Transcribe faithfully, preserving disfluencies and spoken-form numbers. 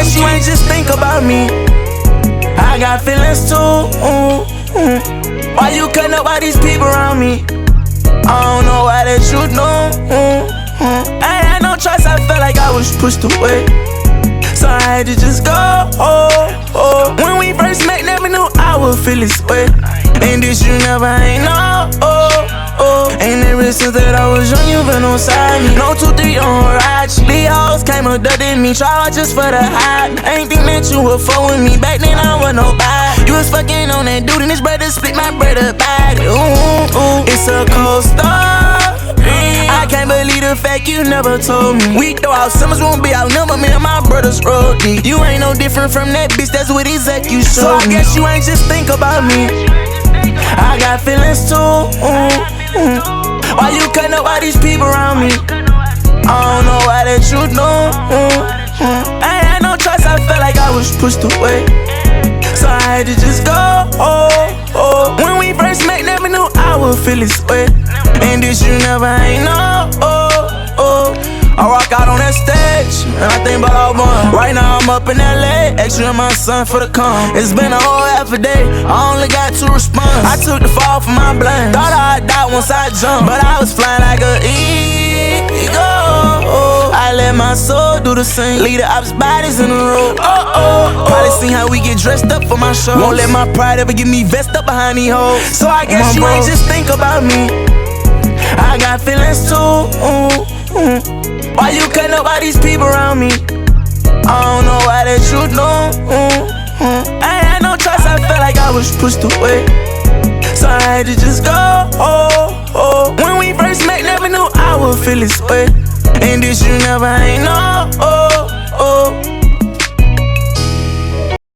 guess you ain't just think about me. I got feelings too. Ooh, ooh. Why you cutting up all these people around me? I don't know why that you know. Ooh, ooh. I had no choice, I felt like I was pushed away, so I had to just go. Oh, oh. When we first met, never knew I would feel this way. And this you never ain't know. Oh, oh. Ain't ever since that I was young, you been on side me. No two, three on ride. These hoes came abducted me, try just for the hype. I ain't think that you would fuck with me. Back then I was nobody. You was fucking on that dude and his brother split my brother body. Ooh, ooh. It's a cold story. I can't believe the fact you never told me. We throw out summers, won't be outnumbered. Me and my brothers roll deep. You ain't no different from that bitch, that's what exact you showed. So I guess you ain't just think about me. I got feelings too. Ooh, ooh. Why you cutting up all these people around me? I don't know why that you know. Ooh, ooh. I had no choice, I felt like I was pushed away, so I had to just go. Oh, oh. When we first met, never knew I would feel this way. And this you never ain't know. Oh, oh. I rock out on that stage, and I think about all one. Right now I'm up in L A, extra in my son for the come. It's been a whole half a day, I only got two responses. I took the fall for my blame, thought I'd die once I jumped, but I was flying like a eagle. I let my soul do the same, leave the ops bodies in the road. Oh, oh, oh. Probably seen how we get dressed up for my show. Won't let my pride ever get me vest up behind these hoes. So I guess you ain't just think about me. I got feelings too. Ooh, ooh. Why you cutting up all these people around me? I don't know why that you know. Ooh, ooh. I had no choice, I felt like I was pushed away, so I had to just go. Oh, oh. When we first met, never knew I would feel this way. And this you never ain't know. Oh,